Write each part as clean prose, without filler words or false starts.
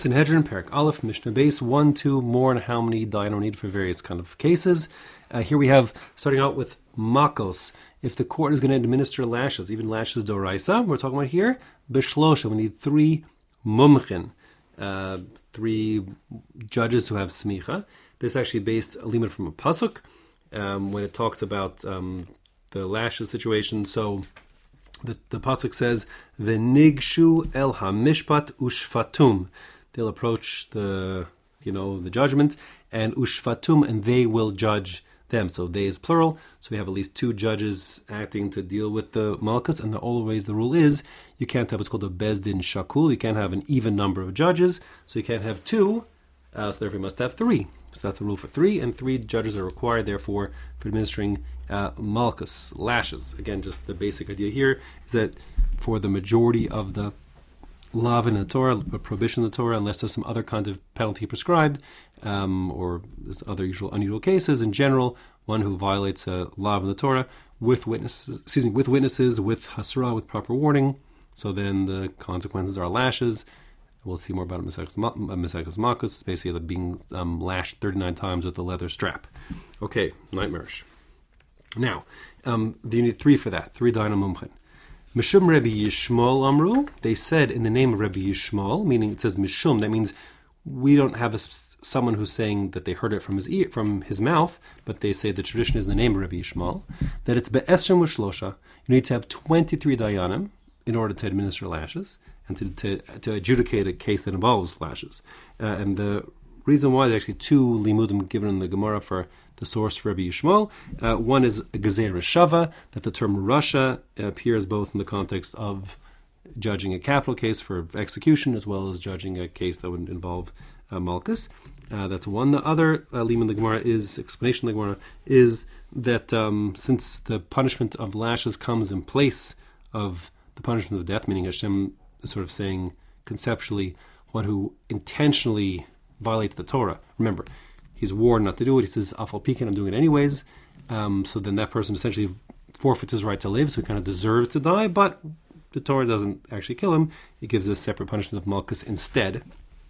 Sanhedrin, Perek Aleph, Mishnah Base, 1, 2, more, and how many dayanim need for various kind of cases. Here we have, starting out with makos. If the court is going to administer lashes, even lashes doraisa, we're talking about here, bishlosha, we need 3 mumchin, 3 judges who have smicha. This is actually based a limit from a pasuk, when it talks about the lashes situation. So the pasuk says, "V'nigshu el hamishpat ushfatum." They'll approach the judgment, and ushfatum, and they will judge them. So they is plural. So we have at least 2 judges acting to deal with the malchus, and always the rule is you can't have what's called a bezdin shakul. You can't have an even number of judges. So you can't have 2. So therefore you must have 3. So that's the rule for 3, and 3 judges are required, therefore, for administering malchus, lashes. Again, just the basic idea here is that for the majority of the lav in the Torah, a prohibition in the Torah, unless there's some other kind of penalty prescribed, or there's other unusual cases, in general, one who violates a lav in the Torah with witnesses, with hasra, with proper warning, so then the consequences are lashes. We'll see more about it in Mesechus Makos. It's basically being lashed 39 times with a leather strap. Okay, nightmarish. Now, you need 3 for that. 3 dayanim mumchin. Mishum Rebbe Yishmael Amru. They said in the name of Rebbe Yishmael, meaning it says Mishum. That means we don't have someone who's saying that they heard it from his mouth, but they say the tradition is in the name of Rebbe Yishmael. That it's be'esrim u'shlosha. You need to have 23 dayanim in order to administer lashes and to adjudicate a case that involves lashes. And the reason why there's actually 2 limudim given in the Gemara for the source for Rabbi Yishmael. One is Gezer Shava, that the term Rasha appears both in the context of judging a capital case for execution as well as judging a case that would involve malchus. That's one. The other limud in the Gemara explanation in the Gemara is that since the punishment of lashes comes in place of the punishment of death, meaning Hashem is sort of saying conceptually one who intentionally violates the Torah. Remember, he's warned not to do it. He says, Afal Pikin, I'm doing it anyways. So then that person essentially forfeits his right to live, so he kind of deserves to die, but the Torah doesn't actually kill him. It gives a separate punishment of malchus instead.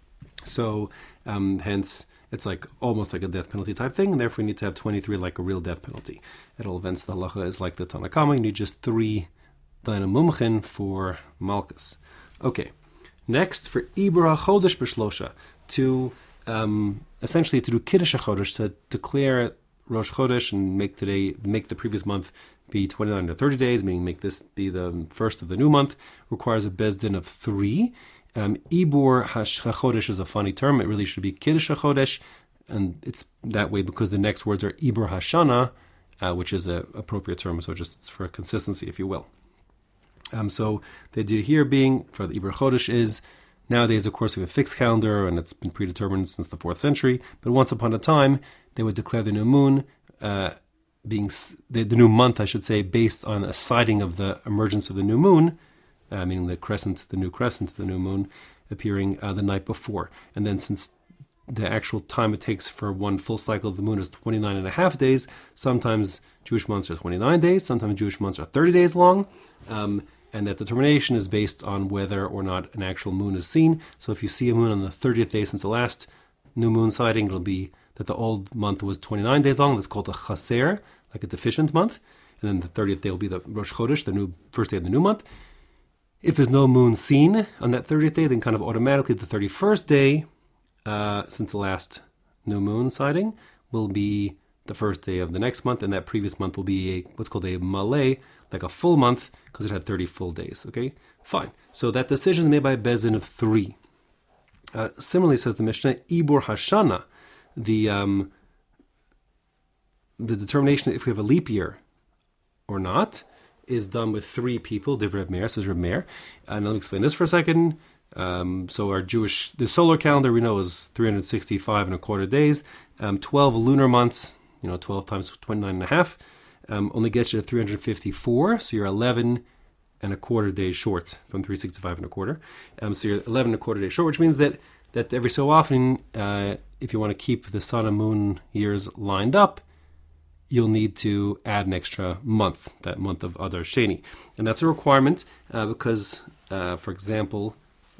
So hence, it's like almost like a death penalty type thing, and therefore you need to have 23 like a real death penalty. At all events, the halacha is like the Tanna Kama. You need just 3 dayanim mumchin for malchus. Okay, next for Ibra Chodesh B'Shlosha, to essentially to do Kiddush HaChodesh, to declare Rosh Chodesh and make the previous month be 29 to 30 days, meaning make this be the first of the new month, requires a bezdin of 3. Ibur HaChodesh is a funny term. It really should be Kiddush HaChodesh, and it's that way because the next words are Ibur HaShana, which is an appropriate term, so just it's for consistency, if you will. So the idea here being for the Ibur Chodesh is, nowadays, of course, we have a fixed calendar, and it's been predetermined since the 4th century. But once upon a time, they would declare the new moon, being the new month, I should say, based on a sighting of the emergence of the new moon, meaning the new crescent of the new moon appearing the night before. And then since the actual time it takes for one full cycle of the moon is 29 and a half days, sometimes Jewish months are 29 days, sometimes Jewish months are 30 days long. And that determination is based on whether or not an actual moon is seen. So if you see a moon on the 30th day since the last new moon sighting, it'll be that the old month was 29 days long. That's called a chaser, like a deficient month. And then the 30th day will be the Rosh Chodesh, the first day of the new month. If there's no moon seen on that 30th day, then kind of automatically the 31st day, since the last new moon sighting, will be the first day of the next month, and that previous month will be what's called a malay, like a full month, because it had 30 full days. Okay, fine. So that decision is made by a bezdin of 3. Similarly, says the Mishnah, Ibur Hashana, the determination if we have a leap year or not is done with 3 people. Divrei Reb Meir, says Reb Meir. And let me explain this for a second. So the solar calendar we know is 365 and a quarter days. 12 lunar months, 12 times 29 and a half, only gets you to 354. So you're 11 and a quarter days short from 365 and a quarter. So you're 11 and a quarter days short, which means that every so often, if you want to keep the sun and moon years lined up, you'll need to add an extra month, that month of Adar Sheni. And that's a requirement because, for example,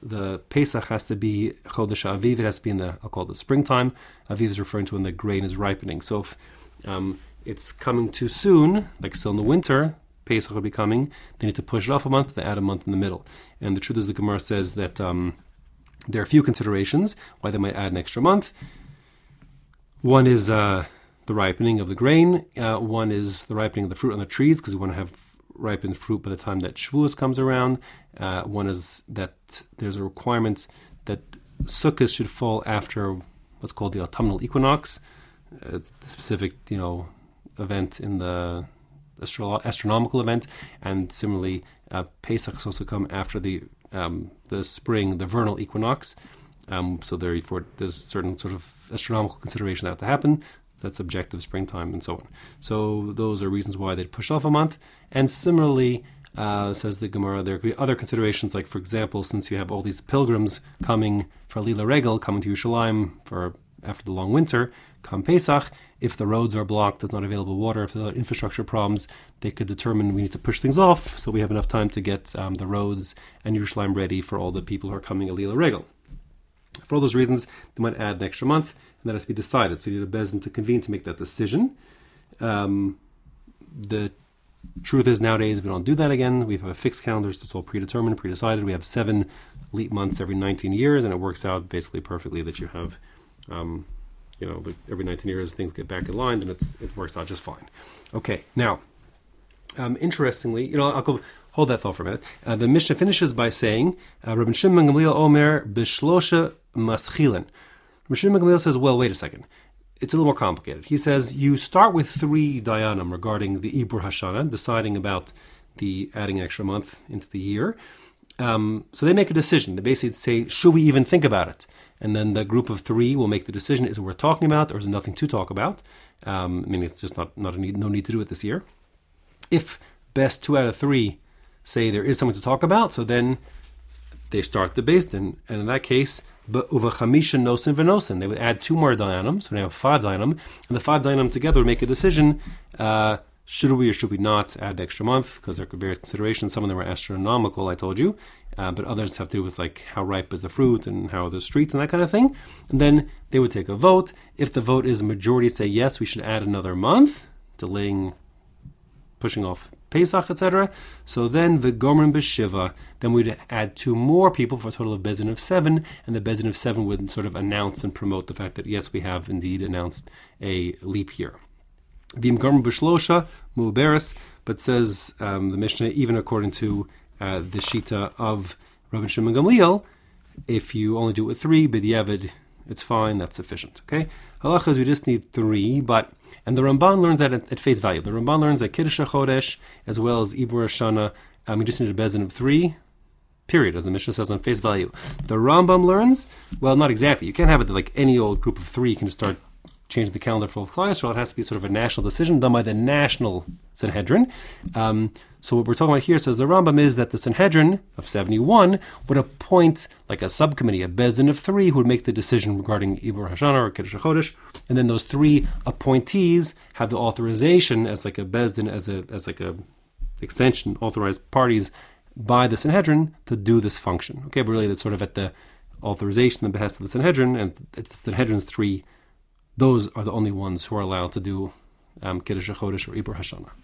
the Pesach has to be Chodesh Aviv. It has to be in the, I'll call it the springtime. Aviv is referring to when the grain is ripening. So if it's coming too soon, like still in the winter, Pesach will be coming, they need to push it off a month, they add a month in the middle. And the truth is, the Gemara says that there are a few considerations why they might add an extra month. One is the ripening of the grain. One is the ripening of the fruit on the trees, because we want to have ripened fruit by the time that Shavuos comes around. One is that there's a requirement that Sukkot should fall after what's called the autumnal equinox. It's a specific, event in the astronomical event, and similarly, Pesach is also come after the spring, the vernal equinox. So therefore, there's certain sort of astronomical consideration that have to happen. That's objective springtime and so on. So those are reasons why they'd push off a month. And similarly, says the Gemara, there could be other considerations, like, for example, since you have all these pilgrims coming for Lila Regel, coming to Yerushalayim for after the long winter, come Pesach, if the roads are blocked, there's not available water, if there are infrastructure problems, they could determine we need to push things off so we have enough time to get the roads and Yerushalayim ready for all the people who are coming at Lila Regel. For all those reasons, they might add an extra month, and that has to be decided. So you need a Bezdin to convene to make that decision. The truth is, nowadays we don't do that again. We have a fixed calendar, so it's all predetermined, predecided. We have 7 leap months every 19 years, and it works out basically perfectly that you have, every 19 years things get back in line, and it works out just fine. Okay, now, interestingly, I'll go hold that thought for a minute. The Mishnah finishes by saying, Rabbi Shimon ben Gamliel Omer b'shlosha maschilin. Rabbi Shimon ben Gamliel says, well, wait a second. It's a little more complicated. He says, you start with 3 dayanim regarding the Ibur Hashana, deciding about the adding an extra month into the year. So they make a decision. They basically say, should we even think about it? And then the group of 3 will make the decision, is it worth talking about, or is it nothing to talk about? It's just no need to do it this year. If best 2 out of 3 say there is something to talk about, so then they start the Beis Din, and in that case, uvachamisha nosin v'nosin, they would add 2 more dayanim, so they have 5 dayanim, and the 5 dayanim together would make a decision, should we or should we not add an extra month, because there could be considerations. Some of them are astronomical, I told you, but others have to do with like how ripe is the fruit and how are the streets and that kind of thing. And then they would take a vote. If the vote is a majority say yes, we should add another month, pushing off Pesach, etc. So then the Gomer b'Shiva, then we'd add 2 more people for a total of Bezdin of 7, and the Bezdin of 7 would sort of announce and promote the fact that yes, we have indeed announced a leap year. V'im Gomer b'Shlosha mu'beres, but says the Mishnah, even according to the Shita of Rabbi Shimon Gamliel, if you only do it with 3, b'diavad, it's fine, that's sufficient. Okay, halacha is we just need 3, and the Ramban learns that at face value. The Ramban learns that Kiddush HaChodesh, as well as Ibur Hashana, you just need a Bezdin of 3, period, as the Mishnah says on face value. The Rambam learns, well, not exactly. You can't have it that like any old group of 3 you can just start changing the calendar for Klal Yisrael. It has to be sort of a national decision done by the national Sanhedrin. So what we're talking about here, says the Rambam, is that the Sanhedrin of 71 would appoint like a subcommittee, a Bezdin of 3, who would make the decision regarding Ibur Hashana or Kiddush HaChodesh, and then those 3 appointees have the authorization as like a Bezdin, as like a extension, authorized parties by the Sanhedrin to do this function. Okay, but really that's sort of at the authorization and behest of the Sanhedrin, and it's the Sanhedrin's 3. Those are the only ones who are allowed to do Kiddush HaChodesh or Ibur Hashana.